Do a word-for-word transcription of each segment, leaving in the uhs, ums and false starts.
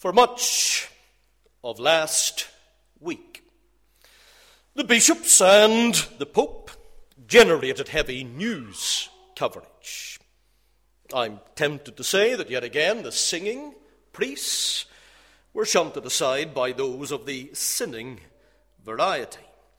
For much of last week, the bishops and the Pope generated heavy news coverage. I'm tempted to say that yet again the singing priests were shunted aside by those of the sinning variety.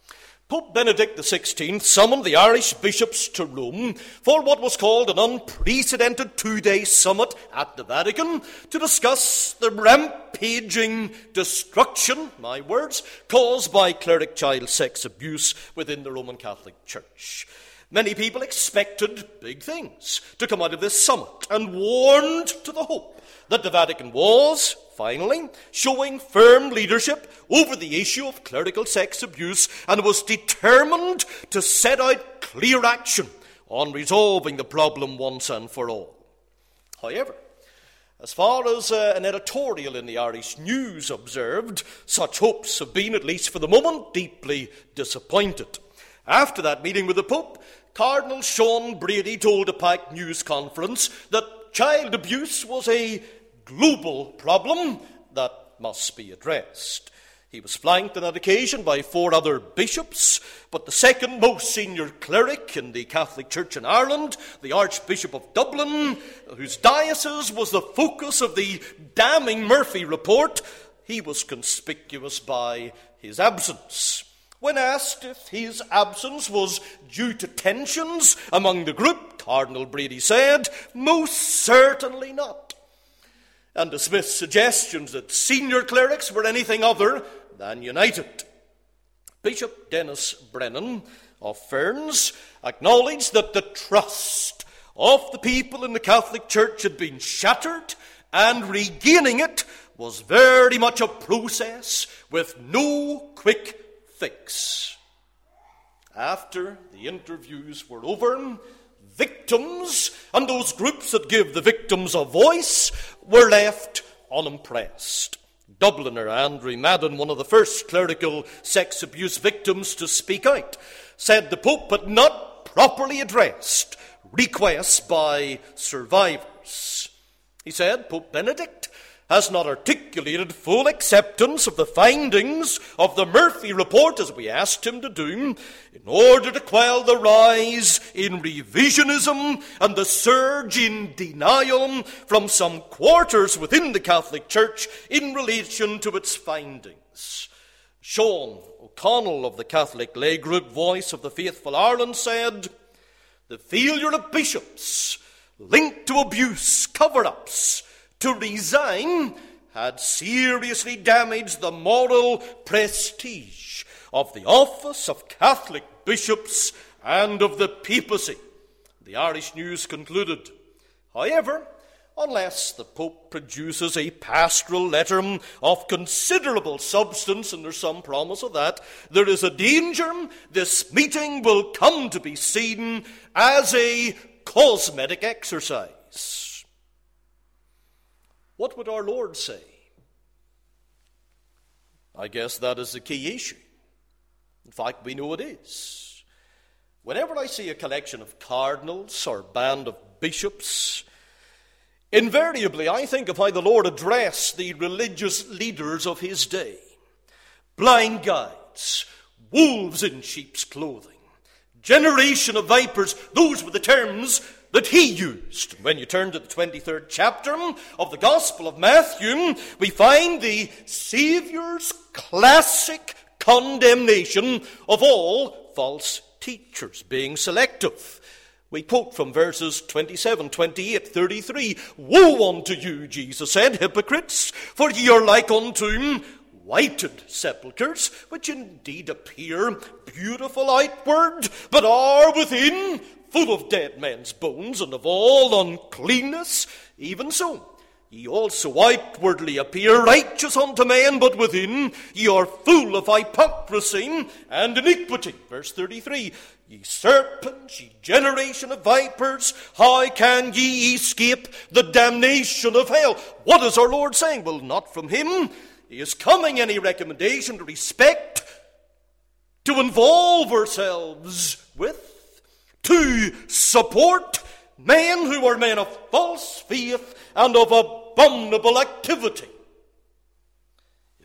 Pope Benedict the sixteenth summoned the Irish bishops to Rome for what was called an unprecedented two-day summit at the Vatican to discuss the rampaging destruction, my words, caused by cleric child sex abuse within the Roman Catholic Church. Many people expected big things to come out of this summit and warned to the hope that the Vatican was, finally, showing firm leadership over the issue of clerical sex abuse and was determined to set out clear action on resolving the problem once and for all. However, as far as uh, an editorial in the Irish News observed, such hopes have been, at least for the moment, deeply disappointed. After that meeting with the Pope, Cardinal Sean Brady told a packed news conference that child abuse was a global problem that must be addressed. He was flanked on that occasion by four other bishops, but the second most senior cleric in the Catholic Church in Ireland, the Archbishop of Dublin, whose diocese was the focus of the damning Murphy report, he was conspicuous by his absence. When asked if his absence was due to tensions among the group, Cardinal Brady said, "Most certainly not," and dismissed suggestions that senior clerics were anything other than united. Bishop Dennis Brennan of Ferns acknowledged that the trust of the people in the Catholic Church had been shattered, and regaining it was very much a process with no quick fix. After the interviews were over, victims and those groups that give the victims a voice were left unimpressed. Dubliner Andrew Madden, one of the first clerical sex abuse victims to speak out, said the Pope had not properly addressed requests by survivors. He said Pope Benedict has not articulated full acceptance of the findings of the Murphy report, as we asked him to do, in order to quell the rise in revisionism and the surge in denial from some quarters within the Catholic Church in relation to its findings. Sean O'Connell of the Catholic lay group Voice of the Faithful Ireland said, "The failure of bishops linked to abuse cover-ups to resign had seriously damaged the moral prestige of the office of Catholic bishops and of the papacy," the Irish News concluded. However, unless the Pope produces a pastoral letter of considerable substance, and there's some promise of that, there is a danger this meeting will come to be seen as a cosmetic exercise. What would our Lord say? I guess that is the key issue. In fact, we know it is. Whenever I see a collection of cardinals or band of bishops, invariably I think of how the Lord addressed the religious leaders of his day. Blind guides, wolves in sheep's clothing, generation of vipers, those were the terms that he used. When you turn to the twenty-third chapter of the Gospel of Matthew, we find the Saviour's classic condemnation of all false teachers, being selective. We quote from verses twenty-seven, twenty-eight, thirty-three. "Woe unto you," Jesus said, "hypocrites, for ye are like unto whited sepulchres, which indeed appear beautiful outward, but are within full of dead men's bones and of all uncleanness. Even so, ye also outwardly appear righteous unto men, but within ye are full of hypocrisy and iniquity." Verse thirty-three, "Ye serpents, ye generation of vipers, how can ye escape the damnation of hell?" What is our Lord saying? Well, not from him is coming any recommendation to respect, to involve ourselves with, to support men who are men of false faith and of abominable activity.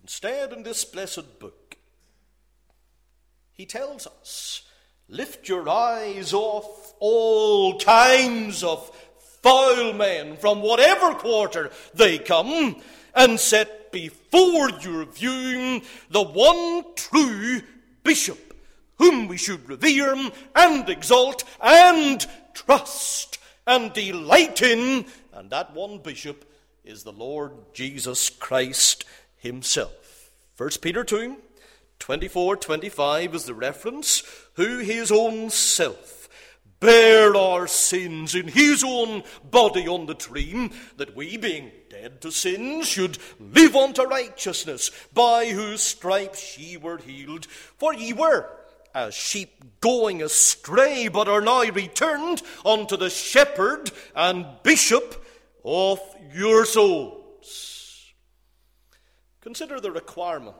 Instead, in this blessed book, he tells us, lift your eyes off all kinds of foul men from whatever quarter they come, and set before your view the one true bishop, whom we should revere and exalt and trust and delight in, and that one bishop is the Lord Jesus Christ himself. First Peter two, twenty-four, twenty-five is the reference, who his own self bare our sins in his own body on the tree, that we, being dead to sins, should live unto righteousness, by whose stripes ye were healed. For ye were as sheep going astray, but are now returned unto the shepherd and bishop of your souls. Consider the requirement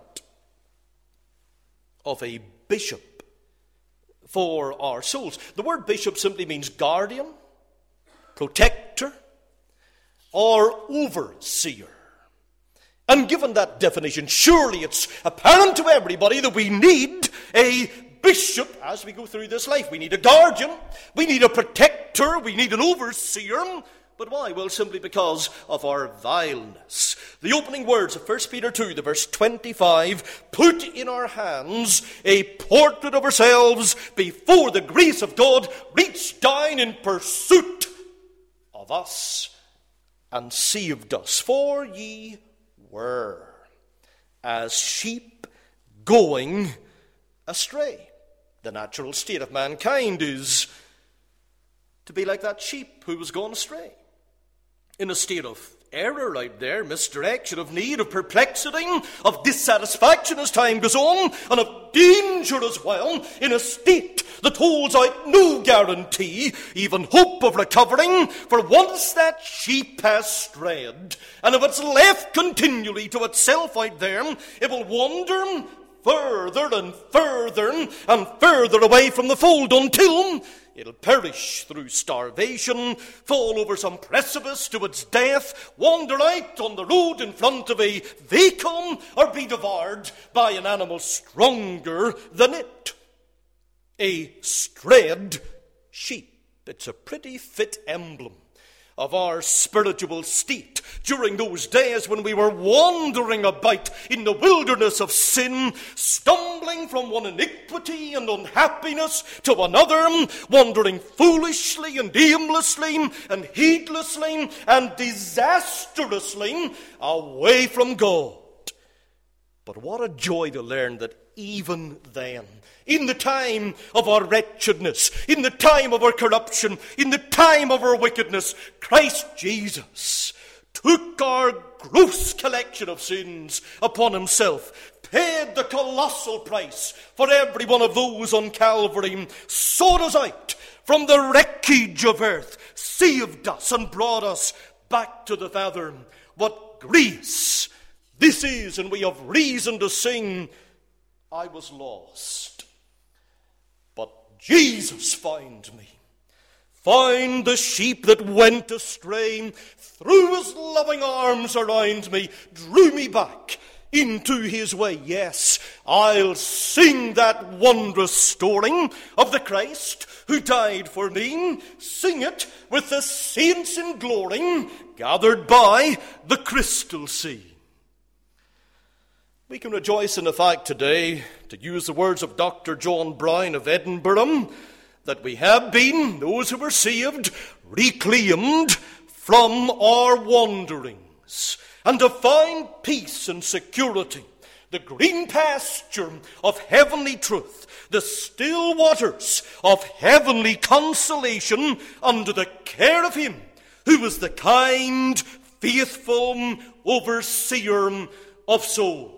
of a bishop for our souls. The word bishop simply means guardian, protector, or overseer. And given that definition, surely it's apparent to everybody that we need a bishop as we go through this life. We need a guardian, we need a protector, we need an overseer. But why? Well, simply because of our vileness. The opening words of First Peter two, the verse twenty-five, put in our hands a portrait of ourselves before the grace of God, reached down in pursuit of us and saved us. For ye were as sheep going astray. The natural state of mankind is to be like that sheep who was gone astray, in a state of error out there, misdirection, of need, of perplexity, of dissatisfaction as time goes on, and of danger as well, in a state that holds out no guarantee, even hope of recovering. For once that sheep has strayed, and if it's left continually to itself out there, it will wander further and further and further away from the fold until it'll perish through starvation, fall over some precipice to its death, wander out on the road in front of a vehicle, or be devoured by an animal stronger than it. A strayed sheep. It's a pretty fit emblem of our spiritual state during those days when we were wandering about in the wilderness of sin, stumbling from one iniquity and unhappiness to another, wandering foolishly and aimlessly and heedlessly and disastrously away from God. But what a joy to learn that even then, in the time of our wretchedness, in the time of our corruption, in the time of our wickedness, Christ Jesus took our gross collection of sins upon himself, paid the colossal price for every one of those on Calvary, sought us out from the wreckage of earth, saved us and brought us back to the Father. What grace this is, and we have reason to sing, I was lost, but Jesus found me. Found the sheep that went astray, threw his loving arms around me, drew me back into his way. Yes, I'll sing that wondrous story of the Christ who died for me. Sing it with the saints in glory, gathered by the crystal sea. We can rejoice in the fact today, to use the words of Doctor John Brown of Edinburgh, that we have been, those who were saved, reclaimed from our wanderings, and to find peace and security, the green pasture of heavenly truth, the still waters of heavenly consolation under the care of him who was the kind, faithful overseer of souls.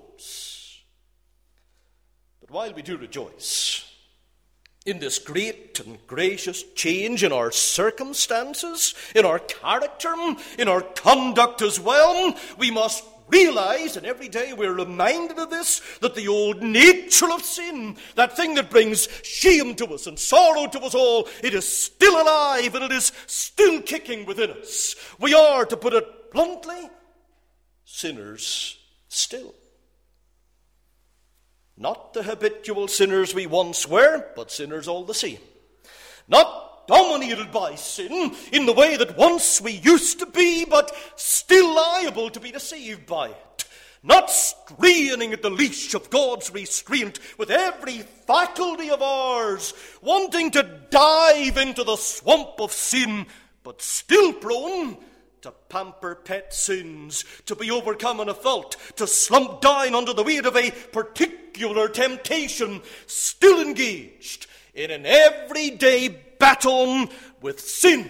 But while we do rejoice in this great and gracious change in our circumstances, in our character, in our conduct as well, we must realize, and every day we're reminded of this, that the old nature of sin, that thing that brings shame to us and sorrow to us all, it is still alive and it is still kicking within us. We are, to put it bluntly, sinners still. Not the habitual sinners we once were, but sinners all the same. Not dominated by sin in the way that once we used to be, but still liable to be deceived by it. Not straining at the leash of God's restraint with every faculty of ours, wanting to dive into the swamp of sin, but still prone to pamper pet sins, to be overcome in a fault, to slump down under the weight of a particular temptation, still engaged in an everyday battle with sin.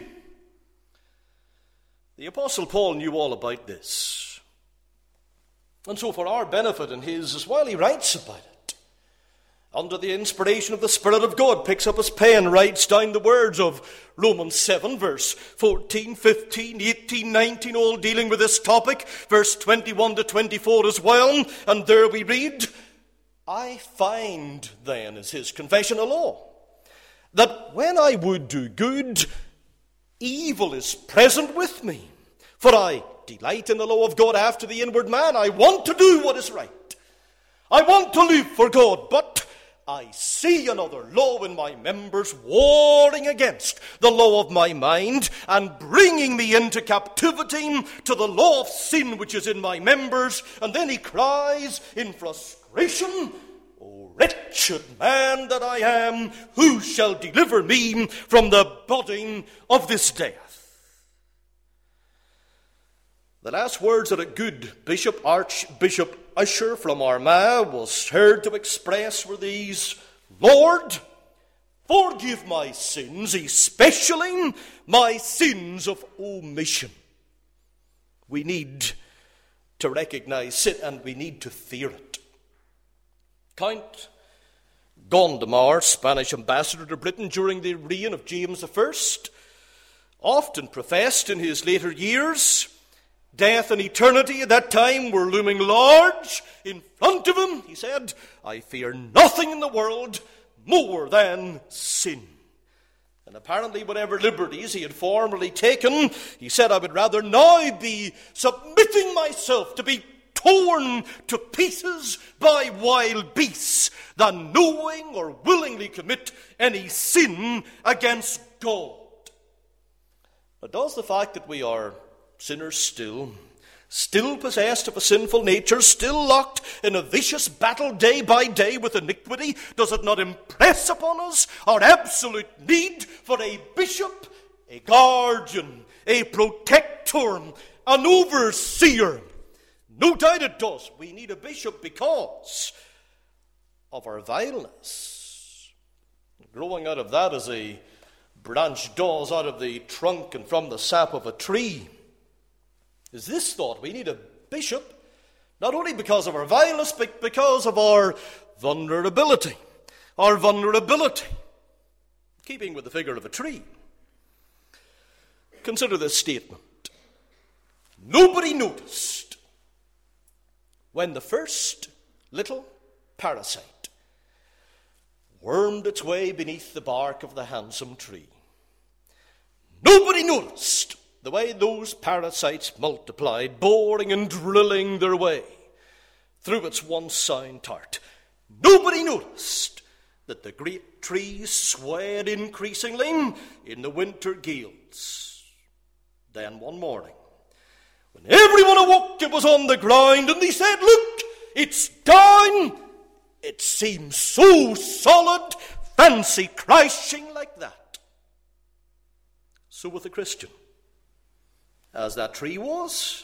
The Apostle Paul knew all about this. And so for our benefit and his as well, he writes about it. Under the inspiration of the Spirit of God, picks up his pen, writes down the words of Romans seven, verse fourteen, fifteen, eighteen, nineteen, all dealing with this topic, verse twenty-one to twenty-four as well. And there we read, I find then, is his confessional law, that when I would do good, evil is present with me. For I delight in the law of God after the inward man. I want to do what is right. I want to live for God, but I see another law in my members warring against the law of my mind and bringing me into captivity to the law of sin which is in my members. And then he cries in frustration, O wretched man that I am, who shall deliver me from the body of this death? The last words that a good bishop, Archbishop Usher from Armagh, was heard to express were these: Lord, forgive my sins, especially my sins of omission. We need to recognize sin and we need to fear it. Count Gondomar, Spanish ambassador to Britain during the reign of James the First, often professed in his later years death and eternity at that time were looming large in front of him. He said, I fear nothing in the world more than sin. And apparently whatever liberties he had formerly taken, he said, I would rather now be submitting myself to be torn to pieces by wild beasts than knowing or willingly commit any sin against God. But does the fact that we are sinners still, still possessed of a sinful nature, still locked in a vicious battle day by day with iniquity, does it not impress upon us our absolute need for a bishop, a guardian, a protector, an overseer? No doubt it does. We need a bishop because of our vileness. Growing out of that as a branch does out of the trunk and from the sap of a tree is this thought: we need a bishop, not only because of our vileness, but because of our vulnerability. Our vulnerability. Keeping with the figure of a tree. Consider this statement. Nobody noticed when the first little parasite wormed its way beneath the bark of the handsome tree. Nobody noticed the way those parasites multiplied, boring and drilling their way through its once sound tart. Nobody noticed that the great trees swayed increasingly in the winter gales. Then one morning, when everyone awoke, it was on the ground, and they said, look, it's down. It seems so solid, fancy crashing like that. So with the Christian. As that tree was,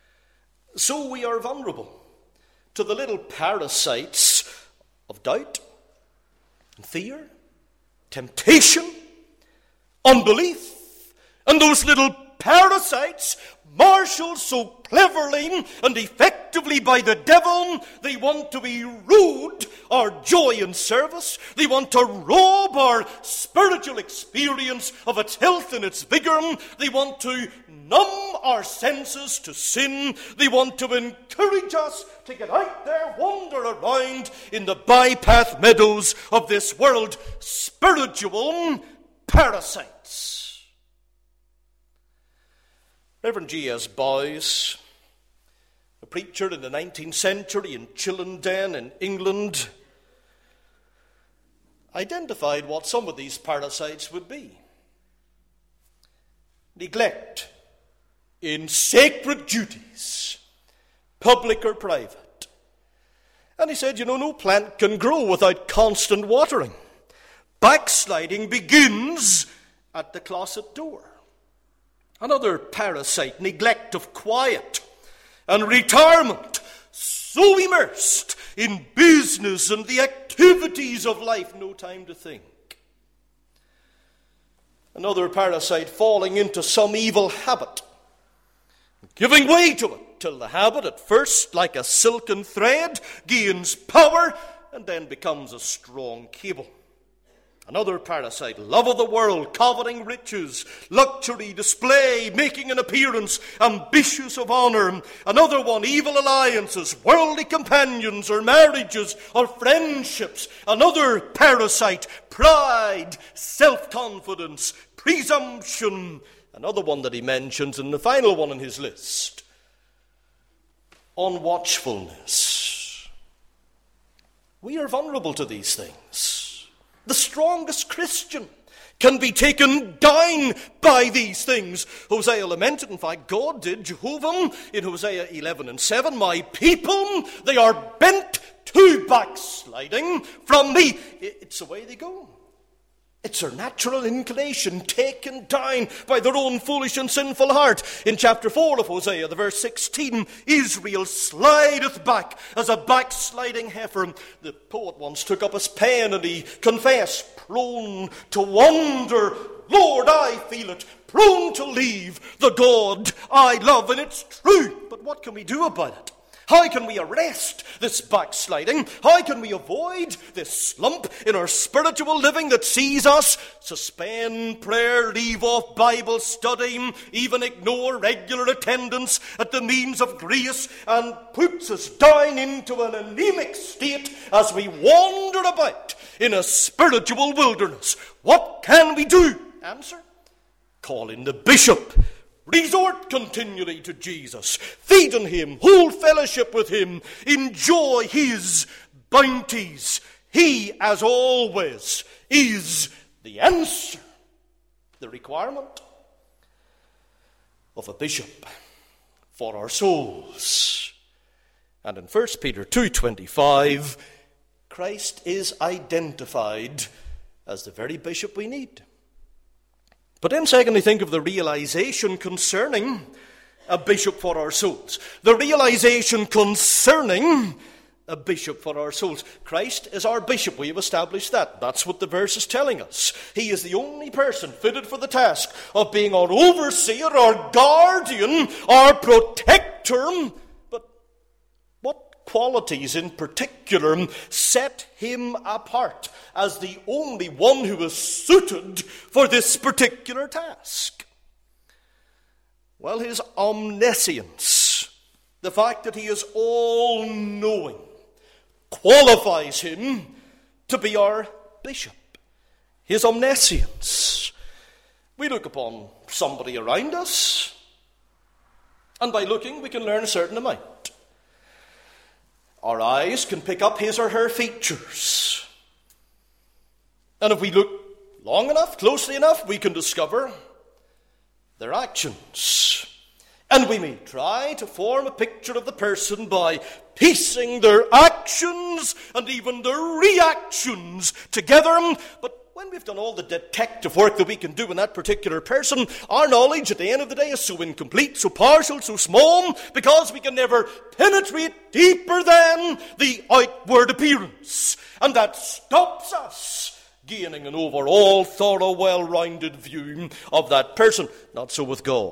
so we are vulnerable to the little parasites of doubt, fear, temptation, unbelief, and those little parasites marshaled so cleverly and effectively by the devil, they want to erode our joy in service. They want to rob our spiritual experience of its health and its vigor. They want to numb our senses to sin. They want to encourage us to get out there, wander around in the bypath meadows of this world. Spiritual parasites. Reverend G S Bowes, a preacher in the nineteenth century in Chillenden in England, identified what some of these parasites would be. Neglect in sacred duties, public or private. And he said, you know, no plant can grow without constant watering. Backsliding begins at the closet door. Another parasite, neglect of quiet and retirement, so immersed in business and the activities of life, no time to think. Another parasite, falling into some evil habit, giving way to it till the habit, at first like a silken thread, gains power and then becomes a strong cable. Another parasite, love of the world, coveting riches, luxury, display, making an appearance, ambitious of honor. Another one, evil alliances, worldly companions or marriages or friendships. Another parasite, pride, self-confidence, presumption. Another one that he mentions, and the final one on his list, unwatchfulness. We are vulnerable to these things. The strongest Christian can be taken down by these things. Hosea lamented, in fact, God did, Jehovah, in Hosea eleven and seven, my people, they are bent to backsliding from me. It's the way they go. It's their natural inclination, taken down by their own foolish and sinful heart. In chapter four of Hosea, the verse sixteen, Israel slideth back as a backsliding heifer. The poet once took up his pen and he confessed, prone to wander, Lord, I feel it, prone to leave the God I love. And it's true, but what can we do about it? How can we arrest this backsliding? How can we avoid this slump in our spiritual living that sees us suspend prayer, leave off Bible study, even ignore regular attendance at the means of grace, and puts us down into an anemic state as we wander about in a spiritual wilderness? What can we do? Answer: call in the bishop. Resort continually to Jesus. Feed on him. Hold fellowship with him. Enjoy his bounties. He, as always, is the answer, the requirement of a bishop for our souls. And in First Peter two twenty-five, Christ is identified as the very bishop we need. But then secondly, think of the realization concerning a bishop for our souls. The realization concerning a bishop for our souls. Christ is our bishop. We have established that. That's what the verse is telling us. He is the only person fitted for the task of being our overseer, our guardian, our protector. But what qualities in particular set him apart as the only one who is suited for this particular task? Well, his omniscience, the fact that he is all-knowing, qualifies him to be our bishop. His omniscience. We look upon somebody around us, and by looking we can learn a certain amount. Our eyes can pick up his or her features. And if we look long enough, closely enough, we can discover their actions. And we may try to form a picture of the person by piecing their actions and even their reactions together. But when we've done all the detective work that we can do in that particular person, our knowledge at the end of the day is so incomplete, so partial, so small, because we can never penetrate deeper than the outward appearance. And that stops us gaining an overall, thorough, well-rounded view of that person. Not so with God.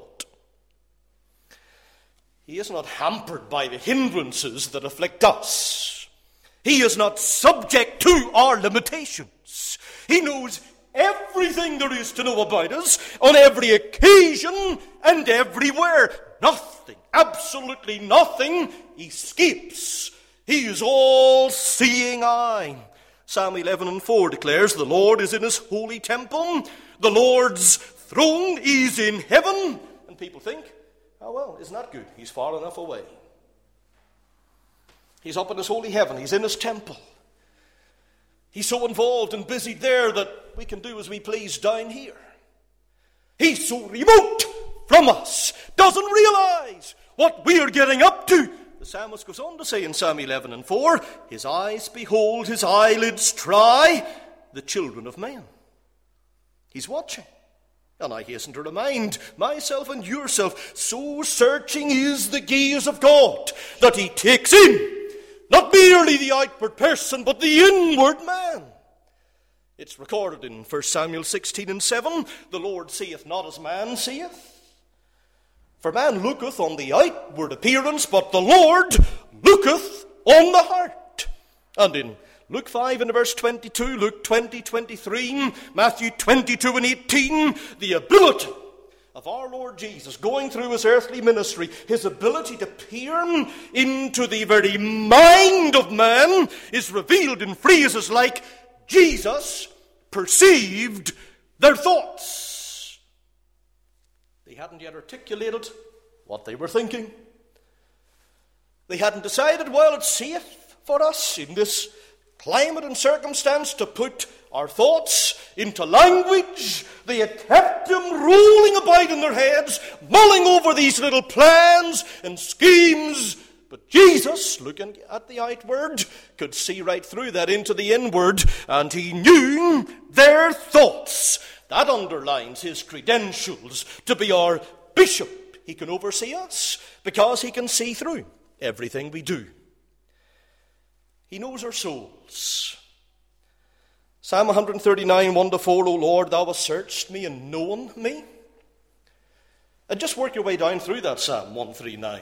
He is not hampered by the hindrances that afflict us. He is not subject to our limitations. He knows everything there is to know about us on every occasion and everywhere. Nothing, absolutely nothing, escapes his all-seeing eye. Psalm eleven and four declares, the Lord is in his holy temple. The Lord's throne is in heaven. And people think, oh well, isn't that good? He's far enough away. He's up in his holy heaven. He's in his temple. He's so involved and busied there that we can do as we please down here. He's so remote from us, doesn't realize what we're getting up to. The psalmist goes on to say in Psalm eleven and four, his eyes behold, his eyelids try the children of men. He's watching. And I hasten to remind myself and yourself, so searching is the gaze of God that he takes in not merely the outward person, but the inward man. It's recorded in First Samuel sixteen and seven, the Lord seeth not as man seeth. For man looketh on the outward appearance, but the Lord looketh on the heart. And in Luke five and verse twenty-two, Luke twenty, twenty-three, Matthew twenty-two and eighteen, the ability of our Lord Jesus going through his earthly ministry, his ability to peer into the very mind of man is revealed in phrases like, Jesus perceived their thoughts. They hadn't yet articulated what they were thinking. They hadn't decided, well, it's safe for us in this climate and circumstance to put our thoughts into language. They had kept them rolling about in their heads, mulling over these little plans and schemes. But Jesus, looking at the outward, could see right through that into the inward, and he knew their thoughts. That underlines his credentials to be our bishop. He can oversee us because he can see through everything we do. He knows our souls. Psalm one thirty-nine, one to four, O Lord, thou hast searched me and known me. And just work your way down through that Psalm one thirty-nine.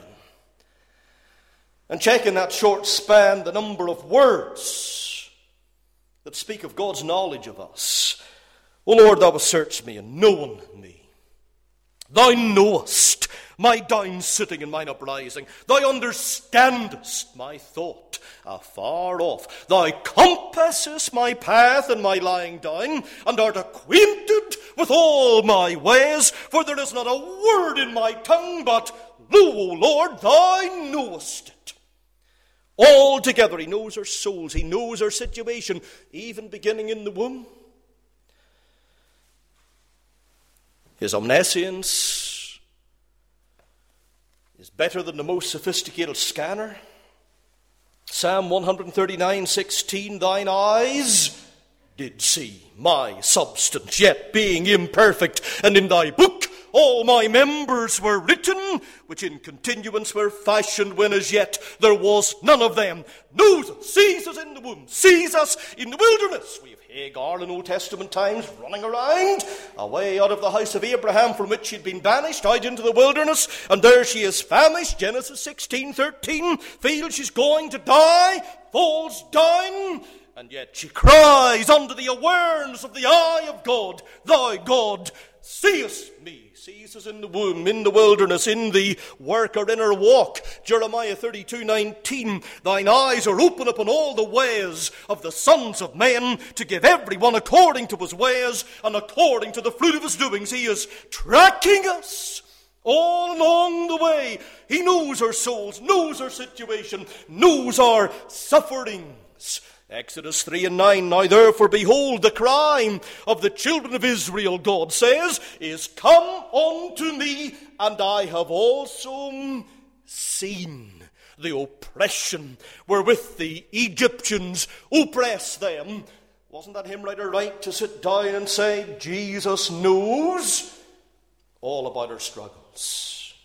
And check in that short span the number of words that speak of God's knowledge of us. O Lord, thou hast searched me and known me. Thou knowest my down sitting and mine uprising. Thou understandest my thought afar off. Thou compassest my path and my lying down, and art acquainted with all my ways. For there is not a word in my tongue, but lo, O Lord, thou knowest it. Altogether, he knows our souls. He knows our situation, even beginning in the womb. His omniscience is better than the most sophisticated scanner. Psalm one thirty-nine, sixteen, thine eyes did see my substance, yet being imperfect, and in thy book all my members were written, which in continuance were fashioned when as yet there was none of them. Knows us, sees us in the womb, sees us in the wilderness. We have Hagar in Old Testament times running around, away out of the house of Abraham from which she'd been banished, out into the wilderness, and there she is famished. Genesis sixteen, thirteen, feels she's going to die, falls down, and yet she cries under the awareness of the eye of God, Thou, God, seest me. Sees us in the womb, in the wilderness, in the work or in our walk. Jeremiah thirty-two, nineteen, thine eyes are open upon all the ways of the sons of men, to give every one according to his ways and according to the fruit of his doings. He is tracking us all along the way. He knows our souls, knows our situation, knows our sufferings. Exodus three and nine, now therefore behold, the cry of the children of Israel, God says, is come unto me, and I have also seen the oppression wherewith the Egyptians oppress them. Wasn't that hymn writer right to sit down and say, Jesus knows all about our struggles?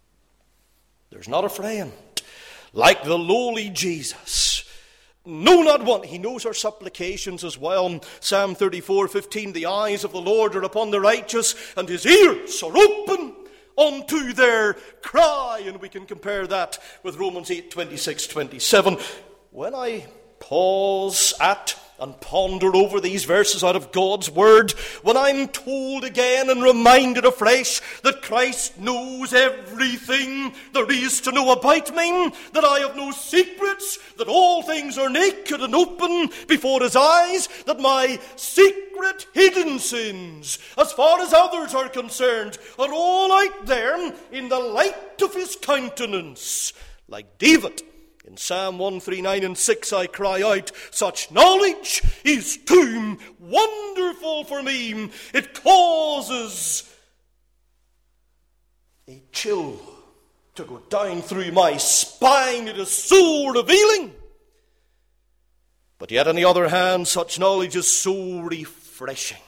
There's not a friend like the lowly Jesus. No, not one. He knows our supplications as well. Psalm thirty-four, fifteen, the eyes of the Lord are upon the righteous, and his ears are open unto their cry. And we can compare that with Romans eight, twenty-six, twenty-seven. When I pause at and ponder over these verses out of God's word, when I'm told again and reminded afresh that Christ knows everything there is to know about me, that I have no secrets, that all things are naked and open before his eyes, that my secret hidden sins, as far as others are concerned, are all out there in the light of his countenance, like David In Psalm one thirty-nine and six I cry out, such knowledge is too wonderful for me. It causes a chill to go down through my spine. It is so revealing. But yet on the other hand, such knowledge is so refreshing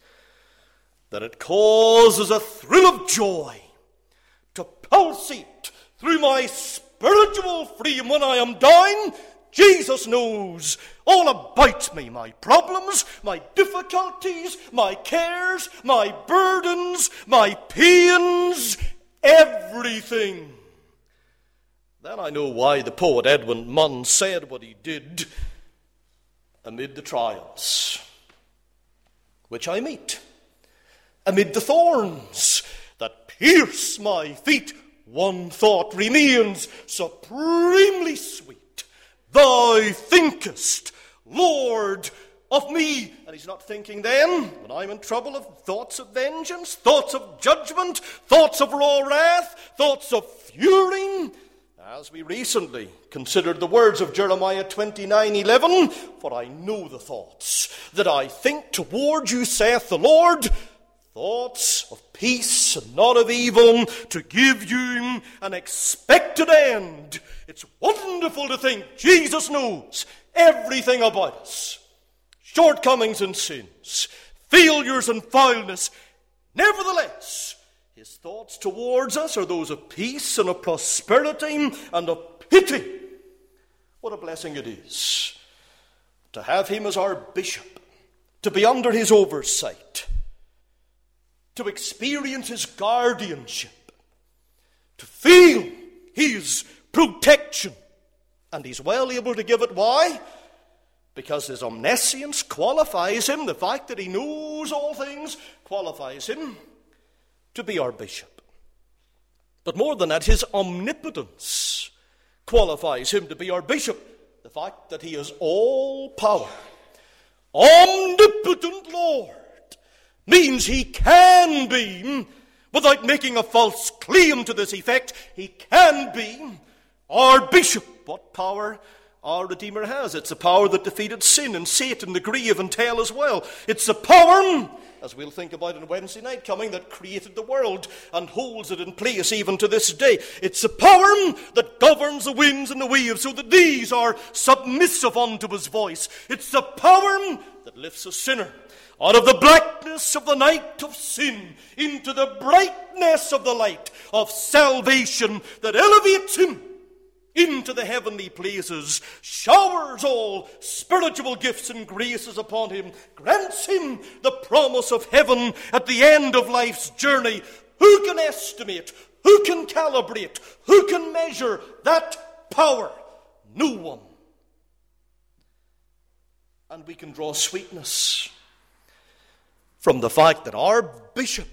that it causes a thrill of joy to pulsate through my spiritual frame when I am down. Jesus knows all about me, my problems, my difficulties, my cares, my burdens, my pains, everything. Then I know why the poet Edmund Munn said what he did amid the trials which I meet, amid the thorns that pierce my feet. One thought remains supremely sweet. Thou thinkest, Lord, of me. And he's not thinking then, when I'm in trouble, of thoughts of vengeance, thoughts of judgment, thoughts of raw wrath, thoughts of fury. As we recently considered the words of Jeremiah twenty-nine eleven, for I know the thoughts that I think toward you, saith the Lord, thoughts of peace and not of evil, to give you an expected end. It's wonderful to think Jesus knows everything about us. Shortcomings and sins, failures and foulness. Nevertheless, his thoughts towards us are those of peace and of prosperity and of pity. What a blessing it is to have him as our bishop, to be under his oversight, to experience his guardianship, to feel his protection. And he's well able to give it. Why? Because his omniscience qualifies him. The fact that he knows all things qualifies him to be our bishop. But more than that, his omnipotence qualifies him to be our bishop. The fact that he has all power. Omnipotent Lord means he can be, without making a false claim to this effect, he can be our bishop. What power our Redeemer has? It's a power that defeated sin and Satan, the grave and hell as well. It's a power, as we'll think about on Wednesday night coming, that created the world and holds it in place even to this day. It's a power that governs the winds and the waves so that these are submissive unto his voice. It's a power that lifts a sinner out of the blackness of the night of sin into the brightness of the light of salvation, that elevates him into the heavenly places, showers all spiritual gifts and graces upon him, grants him the promise of heaven at the end of life's journey. Who can estimate? Who can calibrate? Who can measure that power? No one. And we can draw sweetness from the fact that our bishop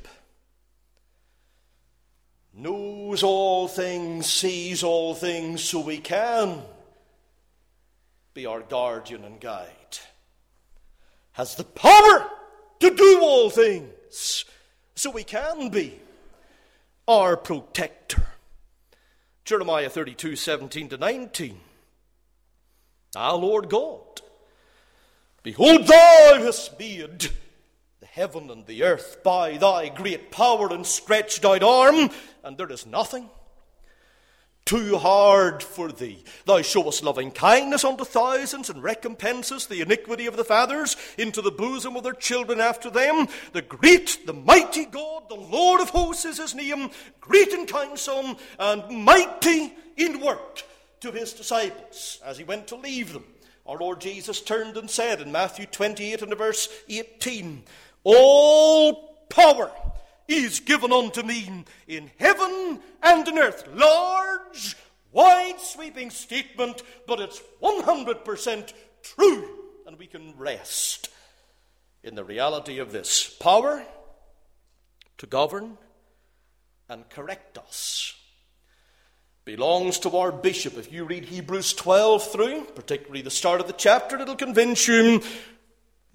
knows all things, sees all things, so we can be our guardian and guide. Has the power to do all things, so we can be our protector. Jeremiah thirty-two, seventeen to nineteen. Ah, Lord God, behold, thou hast made the heaven and the earth by thy great power and stretched out arm, and there is nothing too hard for thee. Thou showest loving kindness unto thousands, and recompensest the iniquity of the fathers into the bosom of their children after them. The great, the mighty God, the Lord of hosts is his name, great in counsel and mighty in work to his disciples. As he went to leave them, our Lord Jesus turned and said in Matthew twenty-eight and verse eighteen, all power is given unto me in heaven and in earth. Large, wide-sweeping statement, but it's one hundred percent true. And we can rest in the reality of this. Power to govern and correct us belongs to our bishop. If you read Hebrews twelve through, particularly the start of the chapter, it'll convince you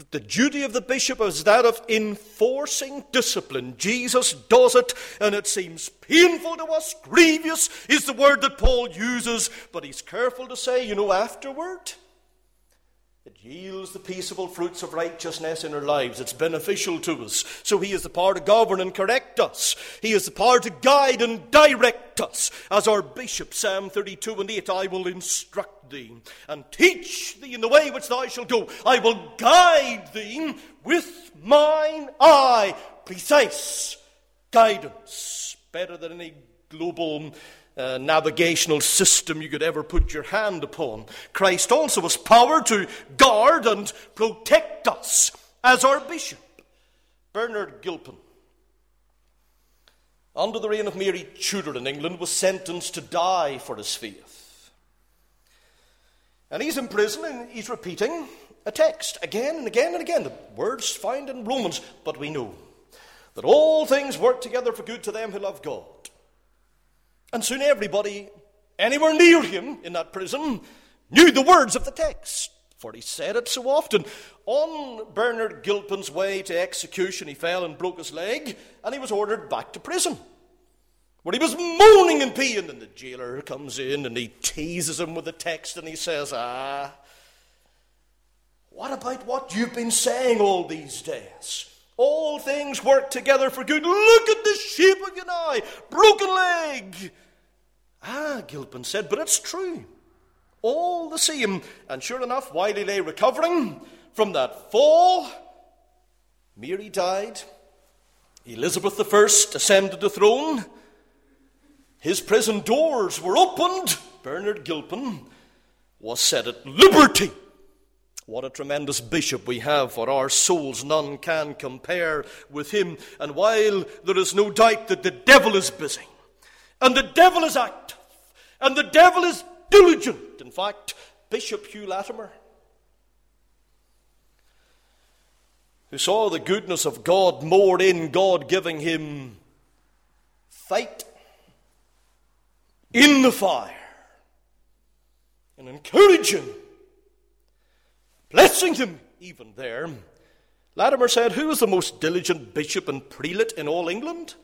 The duty of the bishop is that of enforcing discipline. Jesus does it, and it seems painful to us. Grievous is the word that Paul uses, but he's careful to say, you know, afterward, it yields the peaceable fruits of righteousness in our lives. It's beneficial to us. So he has the power to govern and correct us. He has the power to guide and direct us. As our bishop, Psalm thirty-two and eight, I will instruct thee and teach thee in the way which thou shalt go. I will guide thee with mine eye. Precise guidance. Better than any global Uh, navigational system you could ever put your hand upon. Christ also has power to guard and protect us as our bishop. Bernard Gilpin, under the reign of Mary Tudor in England, was sentenced to die for his faith. And he's in prison and he's repeating a text again and again and again. The words found in Romans, but we know that all things work together for good to them who love God. And soon everybody anywhere near him in that prison knew the words of the text, for he said it so often. On Bernard Gilpin's way to execution, he fell and broke his leg, and he was ordered back to prison, where he was moaning in pain. And the jailer comes in and he teases him with the text, and he says, ah, what about what you've been saying all these days? All things work together for good. Look at the shape of your eye, broken leg. Ah, Gilpin said, but it's true. All the same. And sure enough, while he lay recovering from that fall, Mary died. Elizabeth the First ascended the throne. His prison doors were opened. Bernard Gilpin was set at liberty. What a tremendous bishop we have for our souls. None can compare with him. And while there is no doubt that the devil is busy, and the devil is active, and the devil is diligent. In fact, Bishop Hugh Latimer, who saw the goodness of God more in God giving him fight in the fire, and encouraging, blessing him even there. Latimer said, who is the most diligent bishop and prelate in all England?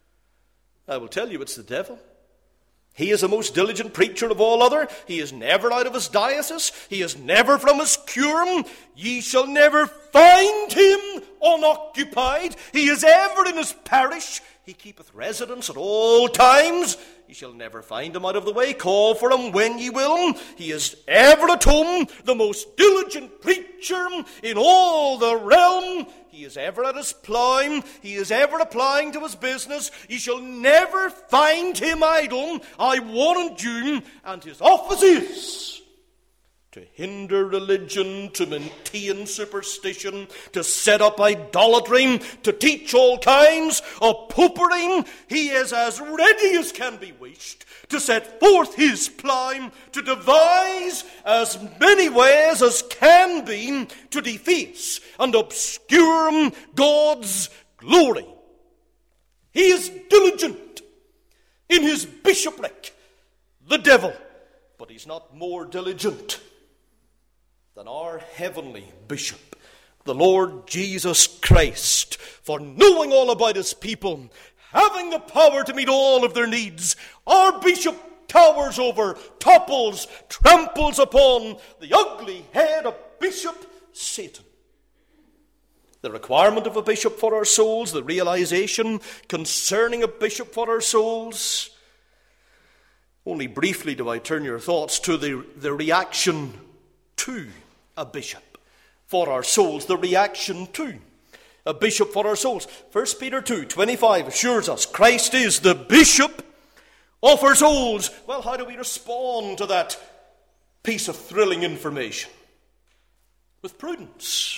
I will tell you, it's the devil. He is the most diligent preacher of all other. He is never out of his diocese. He is never from his curum. Ye shall never find him unoccupied. He is ever in his parish. He keepeth residence at all times. Ye shall never find him out of the way. Call for him when ye will. He is ever at home, the most diligent preacher in all the realm. He is ever at his ploughing. He is ever applying to his business. Ye shall never find him idle. I warrant you. And his office is to hinder religion, to maintain superstition, to set up idolatry, to teach all kinds of popery. He is as ready as can be wished to set forth his plough, to devise as many ways as can be to deface and obscure God's glory. He is diligent in his bishopric, the devil, but he's not more diligent than our heavenly bishop, the Lord Jesus Christ, for knowing all about his people, having the power to meet all of their needs. Our bishop towers over, topples, tramples upon the ugly head of Bishop Satan. The requirement of a bishop for our souls, the realization concerning a bishop for our souls. Only briefly do I turn your thoughts to the, the reaction to a bishop for our souls. The reaction to a bishop for our souls. First Peter two twenty-five assures us Christ is the bishop of our souls. Well, how do we respond to that piece of thrilling information? With prudence,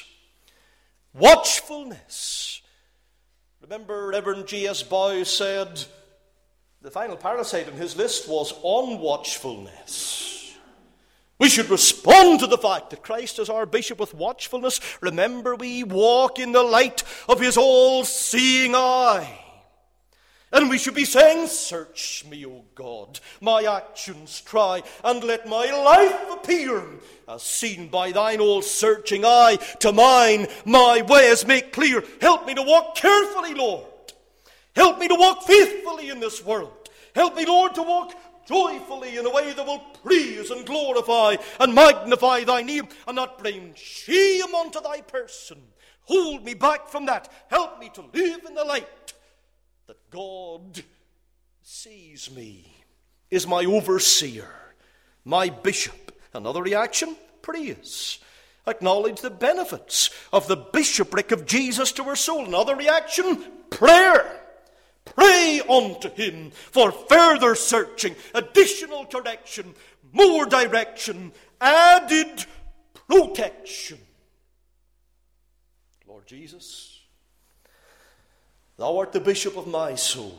watchfulness. Remember, Reverend J S Bow said the final parasite on his list was unwatchfulness. We should respond to the fact that Christ is our bishop with watchfulness. Remember, we walk in the light of his all-seeing eye. And we should be saying, search me, O God, my actions try, and let my life appear, as seen by thine all searching eye, to mine my ways make clear. Help me to walk carefully, Lord. Help me to walk faithfully in this world. Help me, Lord, to walk joyfully in a way that will praise and glorify and magnify thy name, and not bring shame unto thy person. Hold me back from that. Help me to live in the light that God sees me, is my overseer, my bishop. Another reaction, praise. Acknowledge the benefits of the bishopric of Jesus to our soul. Another reaction, prayer. Pray unto him for further searching, additional correction, more direction, added protection. Lord Jesus, thou art the bishop of my soul.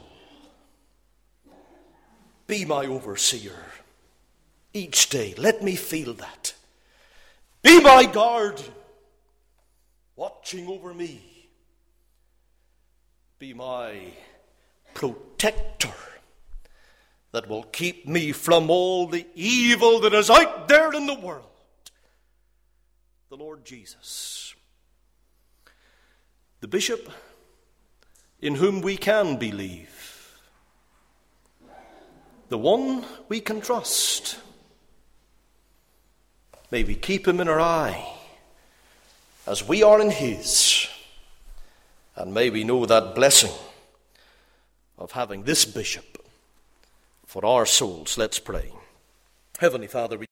Be my overseer each day. Let me feel that. Be my guardian, watching over me. Be my protector that will keep me from all the evil that is out there in the world. The Lord Jesus, the bishop in whom we can believe, the one we can trust. May we keep him in our eye as we are in his, and may we know that blessing of having this bishop for our souls. Let's pray. Heavenly Father, we